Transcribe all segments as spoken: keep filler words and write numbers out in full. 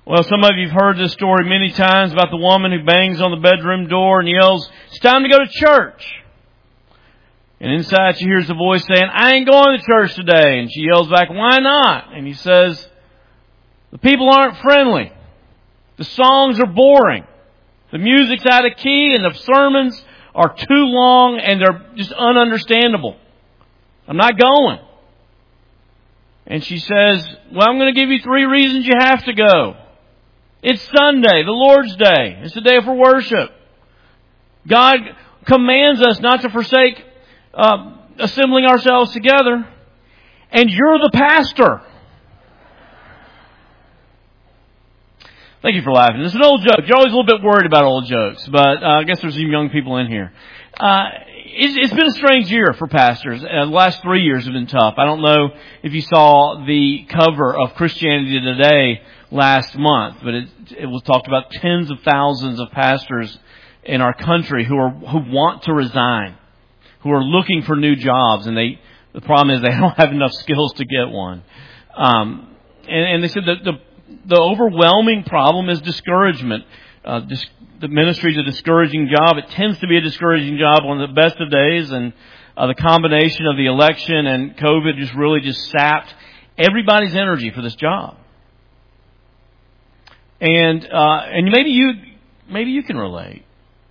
Well, some of you have heard this story many times about the woman who bangs on the bedroom door and yells, "It's time to go to church." And inside she hears a voice saying, "I ain't going to church today." And she yells back, "Why not?" And he says, "The people aren't friendly. The songs are boring. The music's out of key and the sermons are too long and they're just ununderstandable. I'm not going." And she says, "Well, I'm going to give you three reasons you have to go. It's Sunday, the Lord's Day. It's the day for worship. God commands us not to forsake uh, assembling ourselves together. And you're the pastor." Thank you for laughing. It's an old joke. You're always a little bit worried about old jokes, but uh, I guess there's some young people in here. Uh, it's, it's been a strange year for pastors. Uh, the last three years have been tough. I don't know if you saw the cover of Christianity Today last month, but it, it was talked about tens of thousands of pastors in our country who are who want to resign, who are looking for new jobs, and they the problem is they don't have enough skills to get one. Um, and, and they said that the The overwhelming problem is discouragement. Uh, dis- the ministry is a discouraging job. It tends to be a discouraging job on the best of days, and uh, the combination of the election and COVID just really just sapped everybody's energy for this job. And uh, and maybe you maybe you can relate.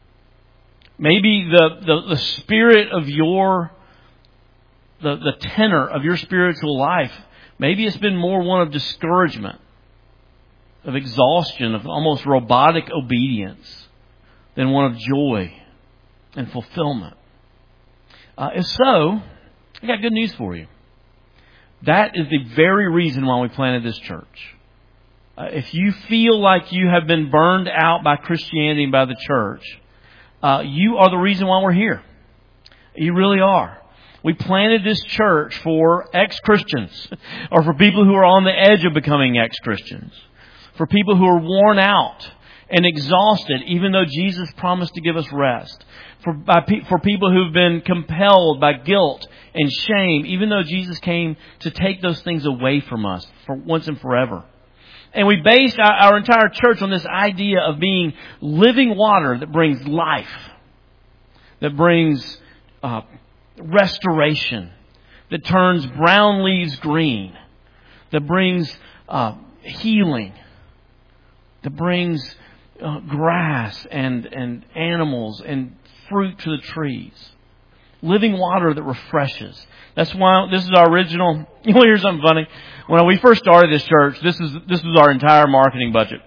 Maybe the, the, the spirit of your the the tenor of your spiritual life, maybe it's been more one of discouragement, of exhaustion, of almost robotic obedience, than one of joy and fulfillment. Uh, if so, I got good news for you. That is the very reason why we planted this church. Uh, if you feel like you have been burned out by Christianity and by the church, uh, you are the reason why we're here. You really are. We planted this church for ex-Christians, or for people who are on the edge of becoming ex-Christians, for people who are worn out and exhausted, even though Jesus promised to give us rest, for by, for people who've been compelled by guilt and shame, even though Jesus came to take those things away from us for once and forever. And we based our, our entire church on this idea of being living water that brings life, that brings uh, restoration, that turns brown leaves green, that brings uh, healing, that brings uh, grass and, and animals and fruit to the trees. Living water that refreshes. That's why this is our original. You want to hear something funny? When we first started this church, this is this was our entire marketing budget.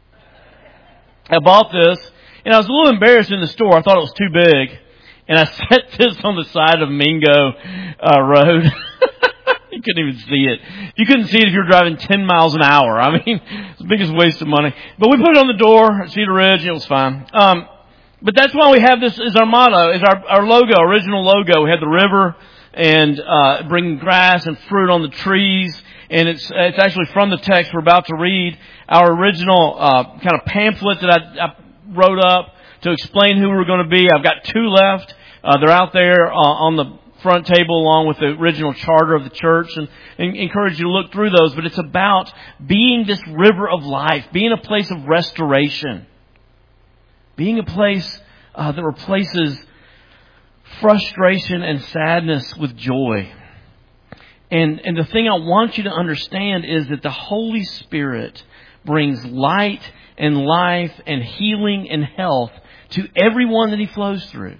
I bought this, and I was a little embarrassed in the store. I thought it was too big, and I set this on the side of Mingo uh, Road. You couldn't even see it. You couldn't see it if you were driving ten miles an hour. I mean, it's the biggest waste of money. But we put it on the door at Cedar Ridge. It was fine. Um, but that's why we have this as our motto, is our, our logo, original logo. We had the river and uh, bringing grass and fruit on the trees. And it's it's actually from the text we're about to read. Our original uh, kind of pamphlet that I, I wrote up to explain who we're going to be. I've got two left. Uh, they're out there uh, on the front table along with the original charter of the church, and, and encourage you to look through those. But it's about being this river of life, being a place of restoration, being a place uh, that replaces frustration and sadness with joy. And, and the thing I want you to understand is that the Holy Spirit brings light and life and healing and health to everyone that He flows through.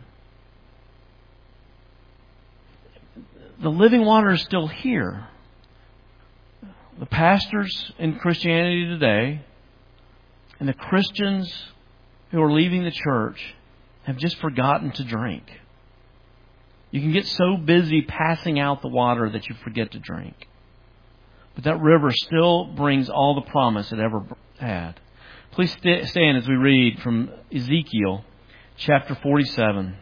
The living water is still here. The pastors in Christianity Today and the Christians who are leaving the church have just forgotten to drink. You can get so busy passing out the water that you forget to drink. But that river still brings all the promise it ever had. Please stand as we read from Ezekiel chapter forty-seven.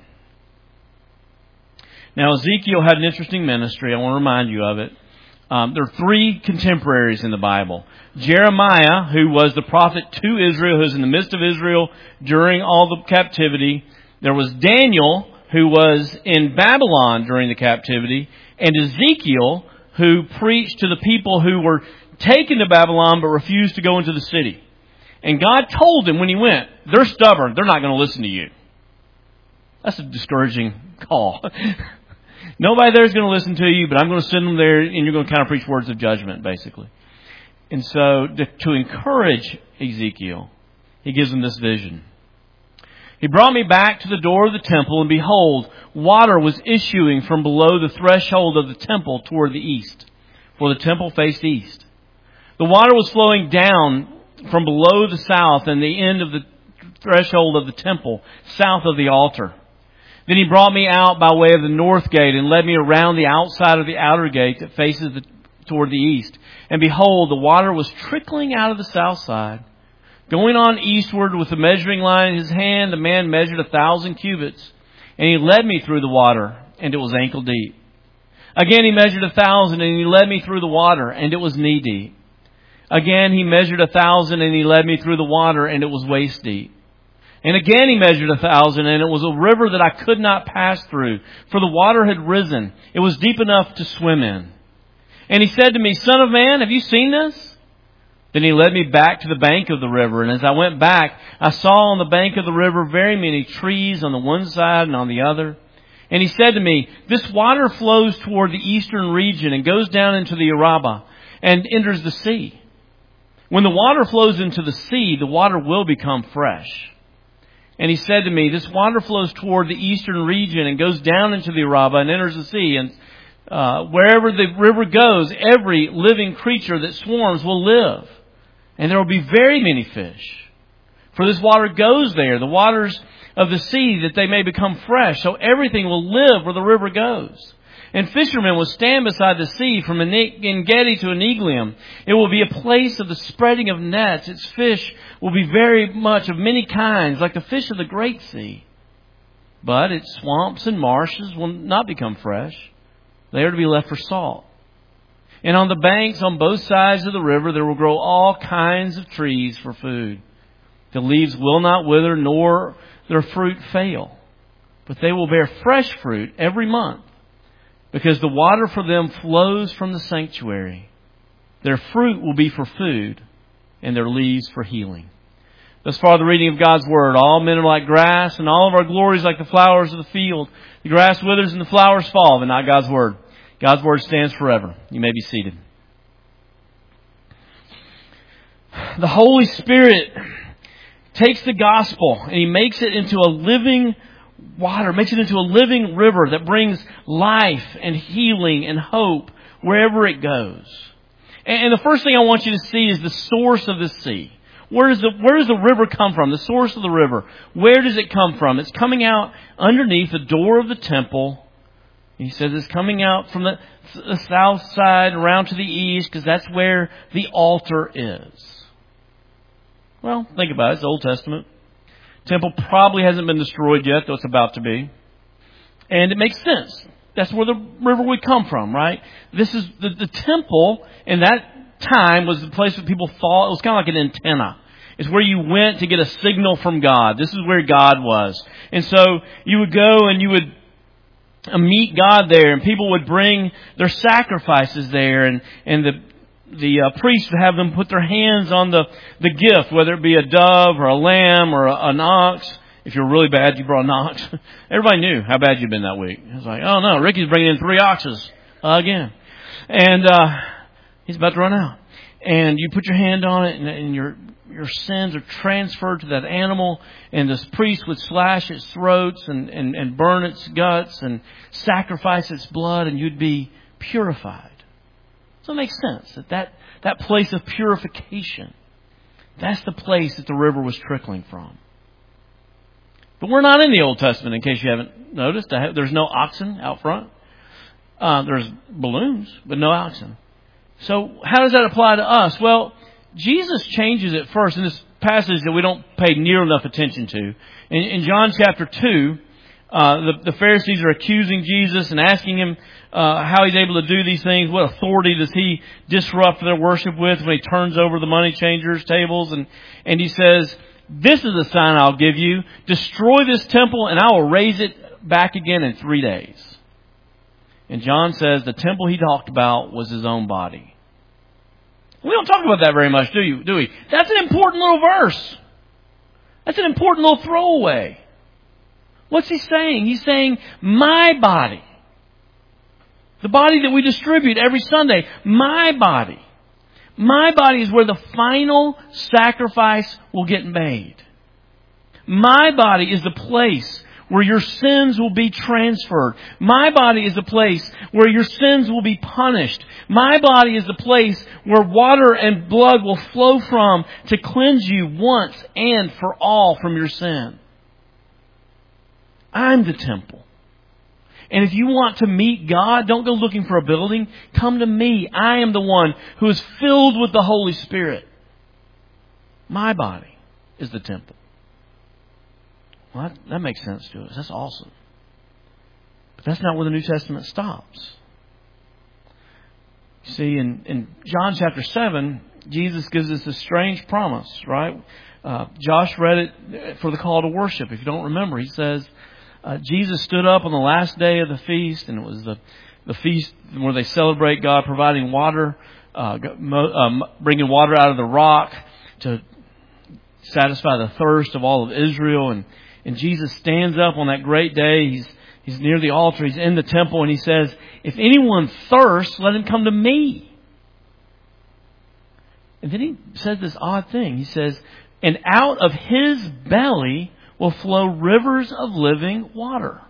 Now, Ezekiel had an interesting ministry. I want to remind you of it. Um, there are three contemporaries in the Bible. Jeremiah, who was the prophet to Israel, who was in the midst of Israel during all the captivity. There was Daniel, who was in Babylon during the captivity. And Ezekiel, who preached to the people who were taken to Babylon but refused to go into the city. And God told him when he went, they're stubborn. They're not going to listen to you. That's a discouraging call. Nobody there is going to listen to you, but I'm going to send them there and you're going to kind of preach words of judgment, basically. And so to, to encourage Ezekiel, he gives him this vision. He brought me back to the door of the temple, and behold, water was issuing from below the threshold of the temple toward the east, for the temple faced east. The water was flowing down from below the south and the end of the threshold of the temple, south of the altar. Then he brought me out by way of the north gate and led me around the outside of the outer gate that faces the, toward the east. And behold, the water was trickling out of the south side. Going on eastward with the measuring line in his hand, the man measured a thousand cubits. And he led me through the water, and it was ankle deep. Again he measured a thousand, and he led me through the water, and it was knee deep. Again he measured a thousand, and he led me through the water, and it was waist deep. And again he measured a thousand, and it was a river that I could not pass through, for the water had risen. It was deep enough to swim in. And he said to me, Son of man, have you seen this? Then he led me back to the bank of the river, and as I went back, I saw on the bank of the river very many trees on the one side and on the other. And he said to me, this water flows toward the eastern region and goes down into the Arabah and enters the sea. When the water flows into the sea, the water will become fresh. And he said to me, this water flows toward the eastern region and goes down into the Arabah and enters the sea. And uh, wherever the river goes, every living creature that swarms will live. And there will be very many fish. For this water goes there, the waters of the sea, that they may become fresh. So everything will live where the river goes. And fishermen will stand beside the sea from En-Gedi to Eneglaim. It will be a place of the spreading of nets. Its fish will be very much of many kinds, like the fish of the great sea. But its swamps and marshes will not become fresh. They are to be left for salt. And on the banks on both sides of the river there will grow all kinds of trees for food. The leaves will not wither, nor their fruit fail. But they will bear fresh fruit every month, because the water for them flows from the sanctuary. Their fruit will be for food, and their leaves for healing. Thus far the reading of God's Word. All men are like grass, and all of our glories like the flowers of the field. The grass withers and the flowers fall, but not God's Word. God's Word stands forever. You may be seated. The Holy Spirit takes the gospel and He makes it into a living water, makes it into a living river that brings life and healing and hope wherever it goes. And the first thing I want you to see is the source of the sea. Where does the, where does the river come from? The source of the river. Where does it come from? It's coming out underneath the door of the temple. He says it's coming out from the, the south side around to the east, because that's where the altar is. Well, think about it. It's the Old Testament. Temple probably hasn't been destroyed yet, though it's about to be. And it makes sense. That's where the river would come from, right? This is the, the temple in that time was the place where people thought it was kind of like an antenna. It's where you went to get a signal from God. This is where God was. And so you would go and you would meet God there, and people would bring their sacrifices there, and, and the the uh, priest would have them put their hands on the, the gift, whether it be a dove or a lamb or a, an ox. If you're really bad, you brought an ox. Everybody knew how bad you'd been that week. It was like, oh no, Ricky's bringing in three oxes uh, again. And uh, he's about to run out. And you put your hand on it, and, and your your sins are transferred to that animal, and this priest would slash its throats and, and, and burn its guts and sacrifice its blood, and you'd be purified. So it makes sense that, that that place of purification, that's the place that the river was trickling from. But we're not in the Old Testament, in case you haven't noticed. There's no oxen out front. Uh, there's balloons, but no oxen. So how does that apply to us? Well, Jesus changes it first in this passage that we don't pay near enough attention to. In, in John chapter two, uh, the, the Pharisees are accusing Jesus and asking Him uh, how He's able to do these things. What authority does He disrupt their worship with when He turns over the money changers' tables? And, and He says, this is the sign I'll give you. Destroy this temple and I will raise it back again in three days. And John says the temple He talked about was His own body. We don't talk about that very much, do you? Do we? That's an important little verse. That's an important little throwaway. What's he saying? He's saying, my body. The body that we distribute every Sunday. My body. My body is where the final sacrifice will get made. My body is the place where your sins will be transferred. My body is the place where your sins will be punished. My body is the place where water and blood will flow from to cleanse you once and for all from your sin. I'm the temple. And if you want to meet God, don't go looking for a building. Come to me. I am the one who is filled with the Holy Spirit. My body is the temple. Well, that, that makes sense to us. That's awesome. But that's not where the New Testament stops. You see, in, in John chapter seven, Jesus gives us a strange promise, right? Uh, Josh read it for the call to worship. If you don't remember, he says, uh, Jesus stood up on the last day of the feast, and it was the, the feast where they celebrate God providing water, uh, um, bringing water out of the rock to satisfy the thirst of all of Israel. And And Jesus stands up on that great day. He's, he's near the altar. He's in the temple. And he says, if anyone thirsts, let him come to me. And then he says this odd thing. He says, and out of his belly will flow rivers of living water.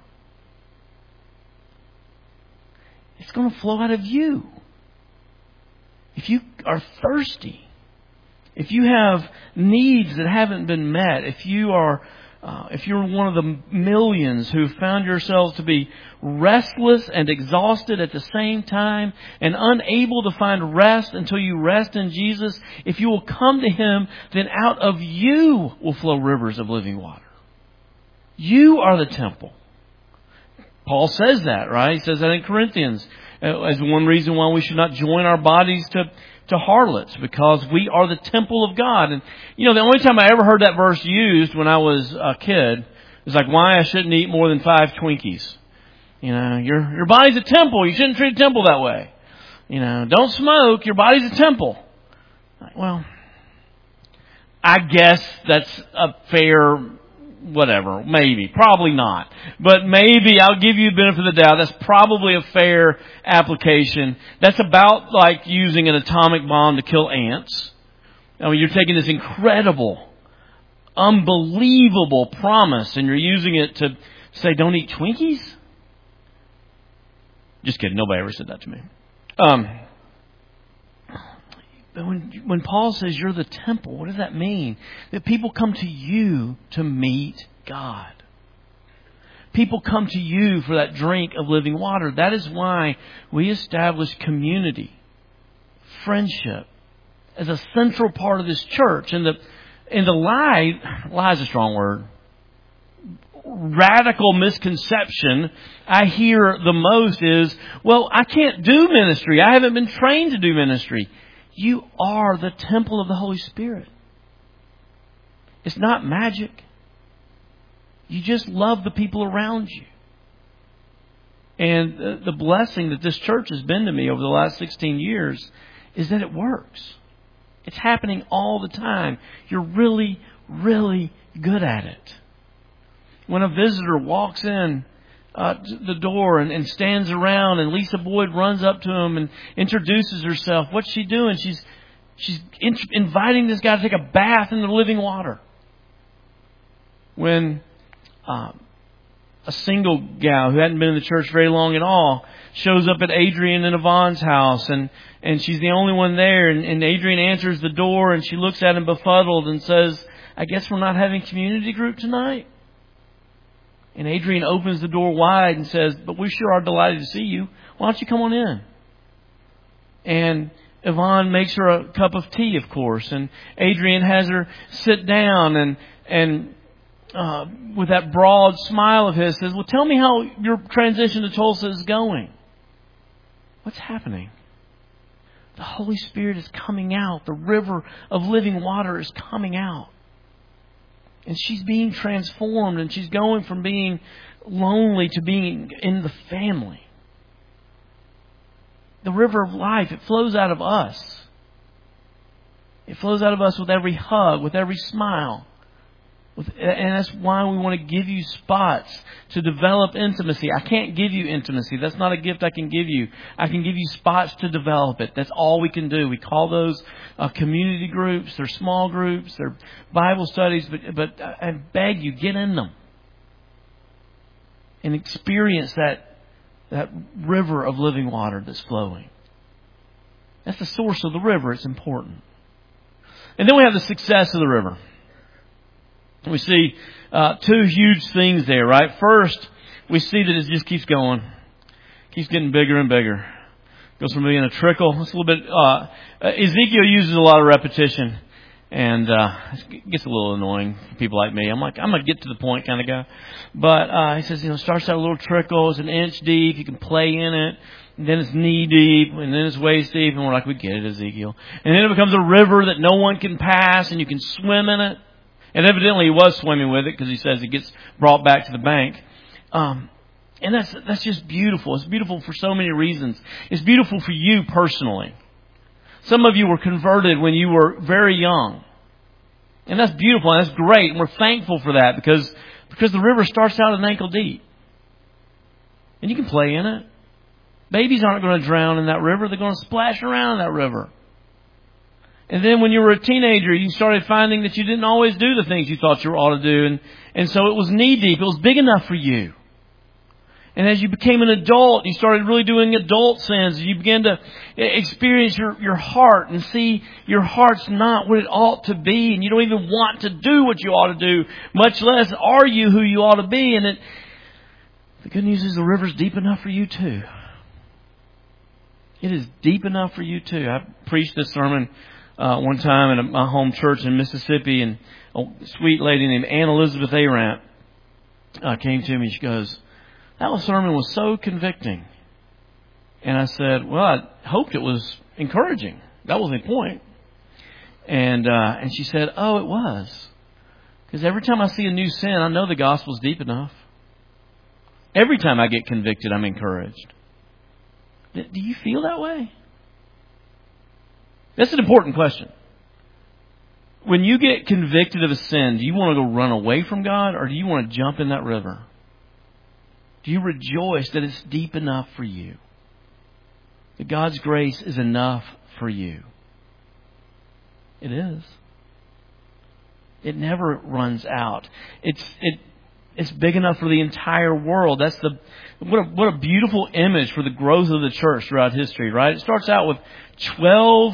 It's going to flow out of you. If you are thirsty, if you have needs that haven't been met, if you are Uh, if you're one of the millions who found yourselves to be restless and exhausted at the same time and unable to find rest until you rest in Jesus, if you will come to Him, then out of you will flow rivers of living water. You are the temple. Paul says that, right? He says that in Corinthians as one reason why we should not join our bodies to to harlots, because we are the temple of God. And, you know, the only time I ever heard that verse used when I was a kid is like why I shouldn't eat more than five Twinkies. You know, your your body's a temple. You shouldn't treat a temple that way. You know, don't smoke. Your body's a temple. Well, I guess that's a fair whatever, maybe, probably not. But maybe I'll give you the benefit of the doubt. That's probably a fair application. That's about like using an atomic bomb to kill ants. I mean, you're taking this incredible, unbelievable promise and you're using it to say, don't eat Twinkies? Just kidding. Nobody ever said that to me. Um, But when when Paul says you're the temple, what does that mean? That people come to you to meet God. People come to you for that drink of living water. That is why we establish community, friendship, as a central part of this church. And the and the lie, lie is a strong word, radical misconception I hear the most is, well, I can't do ministry. I haven't been trained to do ministry. You are the temple of the Holy Spirit. It's not magic. You just love the people around you. And the, the blessing that this church has been to me over the last sixteen years is that it works. It's happening all the time. You're really, really good at it. When a visitor walks in Uh, the door and, and stands around, and Lisa Boyd runs up to him and introduces herself. What's she doing? She's she's in, inviting this guy to take a bath in the living water. When um, a single gal who hadn't been in the church very long at all shows up at Adrian and Yvonne's house, and, and she's the only one there, and, and Adrian answers the door, and she looks at him befuddled and says, I guess we're not having community group tonight. And Adrian opens the door wide and says, but we sure are delighted to see you. Why don't you come on in? And Yvonne makes her a cup of tea, of course. And Adrian has her sit down and and uh, with that broad smile of his says, well, tell me how your transition to Tulsa is going. What's happening? The Holy Spirit is coming out. The river of living water is coming out. And she's being transformed, and she's going from being lonely to being in the family. The river of life, it flows out of us. It flows out of us with every hug, with every smile. With, and that's why we want to give you spots to develop intimacy. I can't give you intimacy. That's not a gift I can give you. I can give you spots to develop it. That's all we can do. We call those uh, community groups. They're small groups. They're Bible studies. But, but I beg you, get in them. And experience that, that river of living water that's flowing. That's the source of the river. It's important. And then we have the success of the river. We see uh, two huge things there, right? First, we see that it just keeps going. Keeps getting bigger and bigger. Goes from being a trickle. It's a little bit... Uh, Ezekiel uses a lot of repetition. And uh, it gets a little annoying for people like me. I'm like, I'm a get to the point kind of guy. But uh, he says, you know, it starts out a little trickle. It's an inch deep. You can play in it. And then it's knee deep. And then it's waist deep. And we're like, we get it, Ezekiel. And then it becomes a river that no one can pass. And you can swim in it. And evidently he was swimming with it because he says it gets brought back to the bank. Um, and that's that's just beautiful. It's beautiful for so many reasons. It's beautiful for you personally. Some of you were converted when you were very young. And that's beautiful and that's great. And we're thankful for that because, because the river starts out an ankle deep. And you can play in it. Babies aren't going to drown in that river. They're going to splash around in that river. And then when you were a teenager, you started finding that you didn't always do the things you thought you ought to do. And, and so it was knee deep. It was big enough for you. And as you became an adult, you started really doing adult sins. You began to experience your, your heart and see your heart's not what it ought to be. And you don't even want to do what you ought to do, much less are you who you ought to be. And it, the good news is the river's deep enough for you too. It is deep enough for you too. I preached this sermon Uh, one time in my home church in Mississippi, and a sweet lady named Ann Elizabeth Arant uh, came to me. She goes, "That sermon was so convicting." And I said, "Well, I hoped it was encouraging. That was the point." And uh, and she said, "Oh, it was, because every time I see a new sin, I know the gospel's deep enough. Every time I get convicted, I'm encouraged." Do you feel that way? That's an important question. When you get convicted of a sin, do you want to go run away from God or do you want to jump in that river? Do you rejoice that it's deep enough for you? That God's grace is enough for you? It is. It never runs out. It's it it's big enough for the entire world. That's the what a what a beautiful image for the growth of the church throughout history, right? It starts out with twelve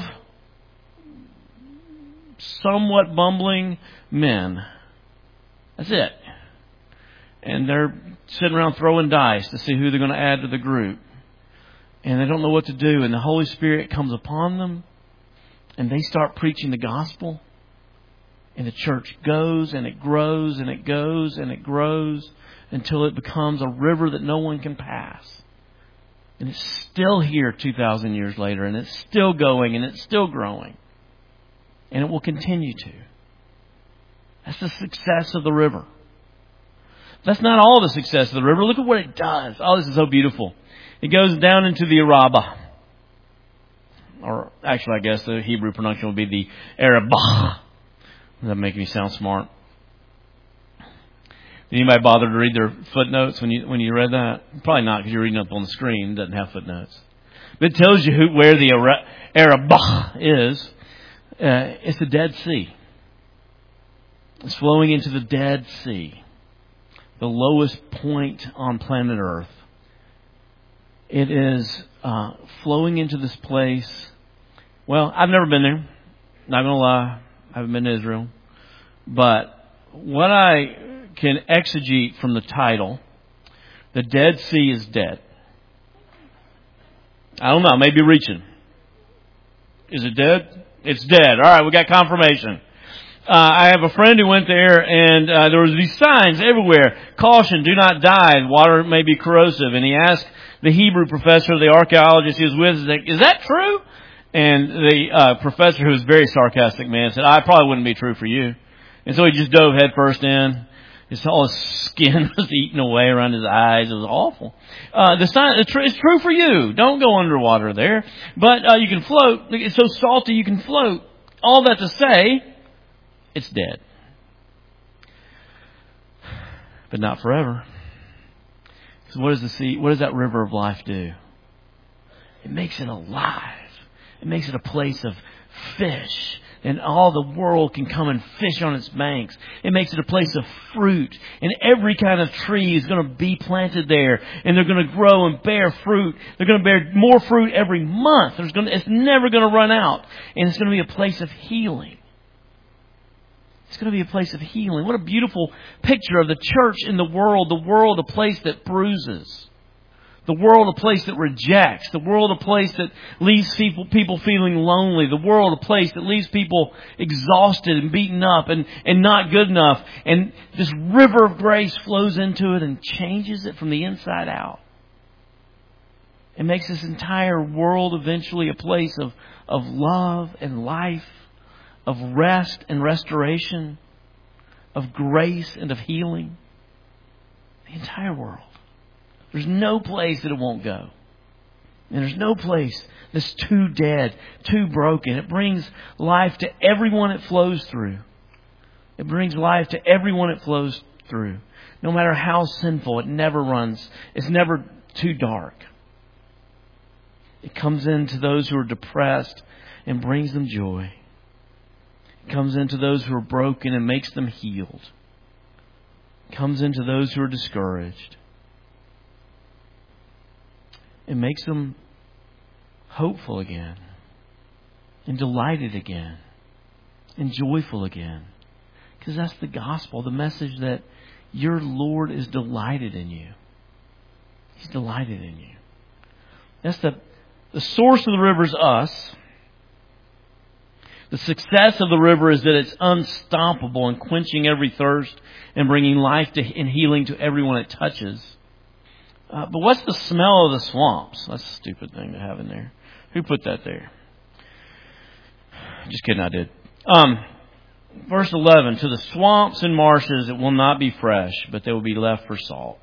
somewhat bumbling men. That's it. And they're sitting around throwing dice to see who they're going to add to the group. And they don't know what to do. And the Holy Spirit comes upon them. And they start preaching the gospel. And the church goes and it grows and it goes and it grows until it becomes a river that no one can pass. And it's still here two thousand years later. And it's still going and it's still growing. And it will continue to. That's the success of the river. That's not all the success of the river. Look at what it does. Oh, this is so beautiful. It goes down into the Arabah. Or actually, I guess the Hebrew pronunciation would be the Arabah. Does that make me sound smart? Did anybody bother to read their footnotes when you when you read that? Probably not, because you're reading up on the screen. It doesn't have footnotes. But it tells you who, where the Arabah is. Uh, it's the Dead Sea. It's flowing into the Dead Sea, the lowest point on planet Earth. It is uh, flowing into this place. Well, I've never been there. Not going to lie. I haven't been to Israel. But what I can exegete from the title, the Dead Sea is dead. I don't know. I may be reaching. Is it dead? It's dead. All right, we got confirmation. Uh, I have a friend who went there, and uh, there was these signs everywhere. Caution, do not dive. Water may be corrosive. And he asked the Hebrew professor, the archaeologist he was with, is that true? And the uh, professor, who was a very sarcastic man, said, I probably wouldn't be true for you. And so he just dove headfirst in. His whole skin was eaten away around his eyes. It was awful. Uh, the sign, it's true for you. Don't go underwater there. But uh, you can float. It's so salty you can float. All that to say, it's dead. But not forever. Because what does the sea, what does that river of life do? It makes it alive. It makes it a place of fish. And all the world can come and fish on its banks. It makes it a place of fruit. And every kind of tree is going to be planted there. And they're going to grow and bear fruit. They're going to bear more fruit every month. There's going to, it's never going to run out. And it's going to be a place of healing. It's going to be a place of healing. What a beautiful picture of the church in the world. The world, a place that bruises. The world, a place that rejects. The world, a place that leaves people, people feeling lonely. The world, a place that leaves people exhausted and beaten up and, and not good enough. And this river of grace flows into it and changes it from the inside out. It makes this entire world eventually a place of, of love and life, of rest and restoration, of grace and of healing. The entire world. There's no place that it won't go. And there's no place that's too dead, too broken. It brings life to everyone it flows through. It brings life to everyone it flows through. No matter how sinful, it never runs. It's never too dark. It comes into those who are depressed and brings them joy. It comes into those who are broken and makes them healed. It comes into those who are discouraged. It makes them hopeful again, and delighted again, and joyful again. Because that's the gospel, the message that your Lord is delighted in you. He's delighted in you. That's the, the source of the river is us. The success of the river is that it's unstoppable and quenching every thirst and bringing life to, and healing to everyone it touches. Uh, but what's the smell of the swamps? That's a stupid thing to have in there. Who put that there? Just kidding, I did. Um, verse eleven, to the swamps and marshes it will not be fresh, but they will be left for salt.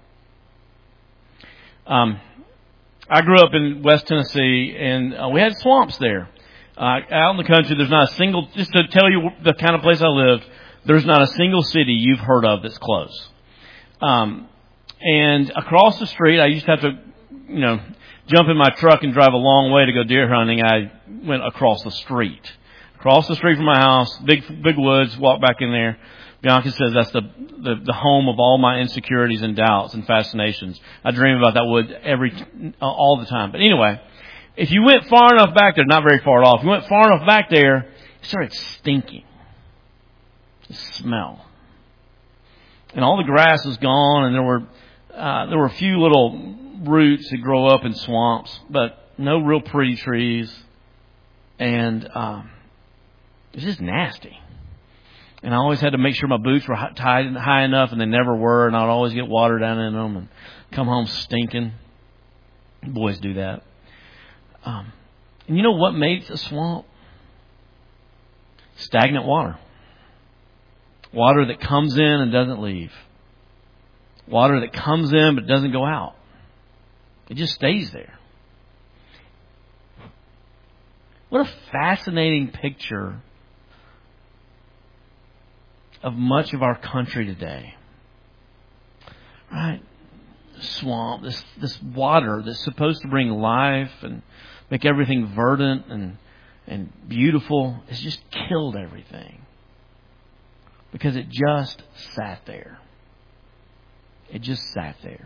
Um, I grew up in West Tennessee, and uh, we had swamps there. Uh, out in the country, there's not a single, just to tell you the kind of place I lived, there's not a single city you've heard of that's close. Um, And across the street, I used to have to, you know, jump in my truck and drive a long way to go deer hunting. I went across the street. Across the street from my house, big big woods, walk back in there. Bianca says that's the, the, the home of all my insecurities and doubts and fascinations. I dream about that wood every all the time. But anyway, if you went far enough back there, not very far off, if you went far enough back there, it started stinking. The smell. And all the grass was gone, and there were Uh, there were a few little roots that grow up in swamps, but no real pretty trees. And um, it was just nasty. And I always had to make sure my boots were tied high enough, and they never were. And I'd always get water down in them and come home stinking. Boys do that. Um, and you know what makes a swamp? Stagnant water. Water that comes in and doesn't leave. Water that comes in but doesn't go out. It just stays there. What a fascinating picture of much of our country today. Right? Swamp, this this water that's supposed to bring life and make everything verdant and and beautiful, has just killed everything. Because it just sat there. It just sat there.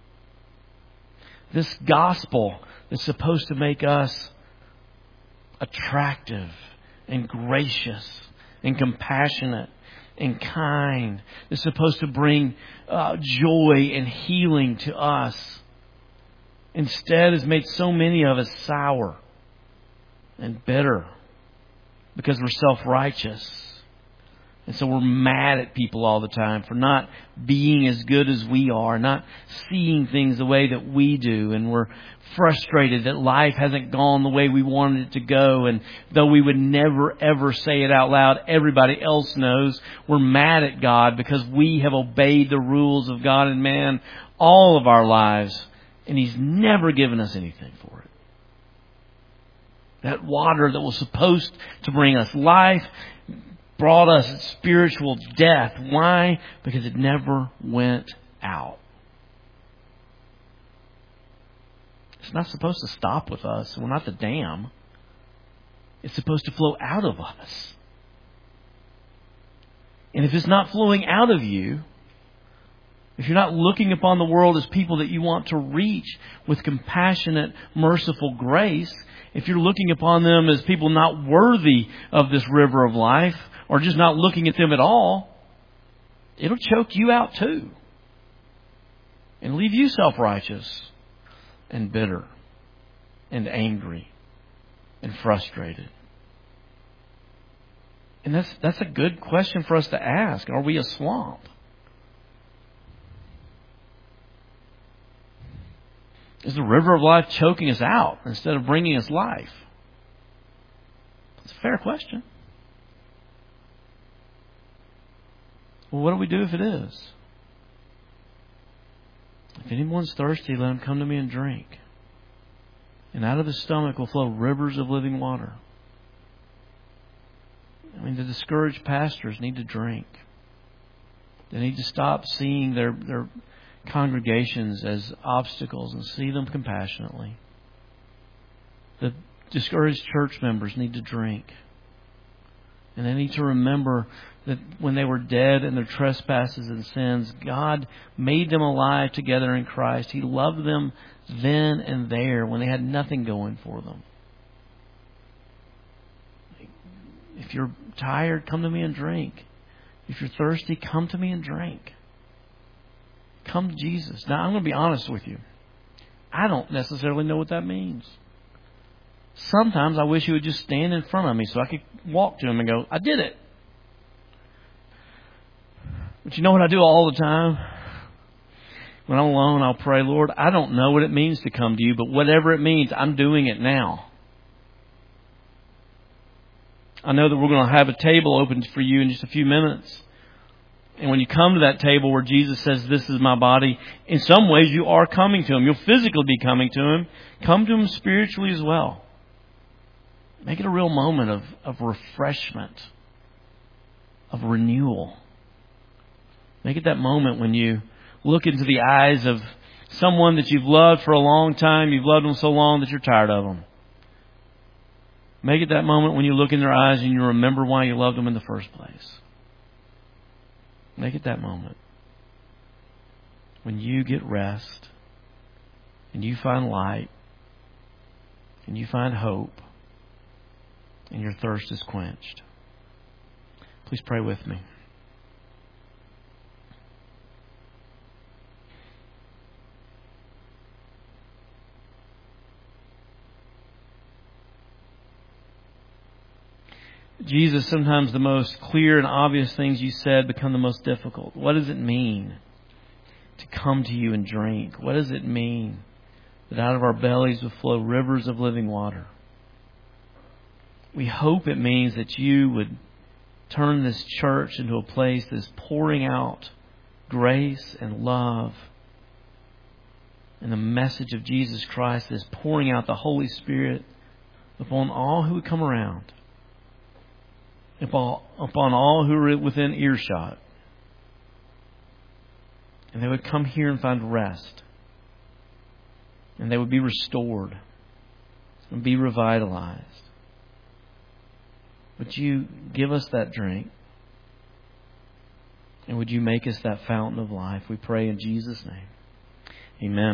This gospel is supposed to make us attractive and gracious and compassionate and kind. It's supposed to bring uh, joy and healing to us. Instead, has made so many of us sour and bitter because we're self-righteous. And so we're mad at people all the time for not being as good as we are, not seeing things the way that we do. And we're frustrated that life hasn't gone the way we wanted it to go. And though we would never, ever say it out loud, everybody else knows we're mad at God because we have obeyed the rules of God and man all of our lives. And He's never given us anything for it. That water that was supposed to bring us life brought us spiritual death. Why? Because it never went out. It's not supposed to stop with us. We're not the dam. It's supposed to flow out of us. And if it's not flowing out of you, if you're not looking upon the world as people that you want to reach with compassionate, merciful grace, if you're looking upon them as people not worthy of this river of life, or just not looking at them at all, it'll choke you out too. And leave you self-righteous and bitter and angry and frustrated. And that's that's a good question for us to ask. Are we a swamp? Is the river of life choking us out instead of bringing us life? It's a fair question. Well, what do we do if it is? If anyone's thirsty, let him come to me and drink. And out of his stomach will flow rivers of living water. I mean, the discouraged pastors need to drink. They need to stop seeing their, their congregations as obstacles and see them compassionately. The discouraged church members need to drink. And they need to remember that when they were dead in their trespasses and sins, God made them alive together in Christ. He loved them then and there when they had nothing going for them. If you're tired, come to me and drink. If you're thirsty, come to me and drink. Come to Jesus. Now, I'm going to be honest with you. I don't necessarily know what that means. Sometimes I wish He would just stand in front of me so I could walk to Him and go, I did it. But you know what I do all the time? When I'm alone, I'll pray, Lord, I don't know what it means to come to you, but whatever it means, I'm doing it now. I know that we're going to have a table open for you in just a few minutes. And when you come to that table where Jesus says, this is my body, in some ways you are coming to Him. You'll physically be coming to Him. Come to Him spiritually as well. Make it a real moment of, of refreshment, of renewal. Make it that moment when you look into the eyes of someone that you've loved for a long time. You've loved them so long that you're tired of them. Make it that moment when you look in their eyes and you remember why you loved them in the first place. Make it that moment when you get rest and you find light and you find hope and your thirst is quenched. Please pray with me. Jesus, sometimes the most clear and obvious things you said become the most difficult. What does it mean to come to you and drink? What does it mean that out of our bellies will flow rivers of living water? We hope it means that you would turn this church into a place that is pouring out grace and love and the message of Jesus Christ that is pouring out the Holy Spirit upon all who would come around. Upon, upon all who are within earshot. And they would come here and find rest. And they would be restored. And be revitalized. Would you give us that drink? And would you make us that fountain of life? We pray in Jesus' name. Amen.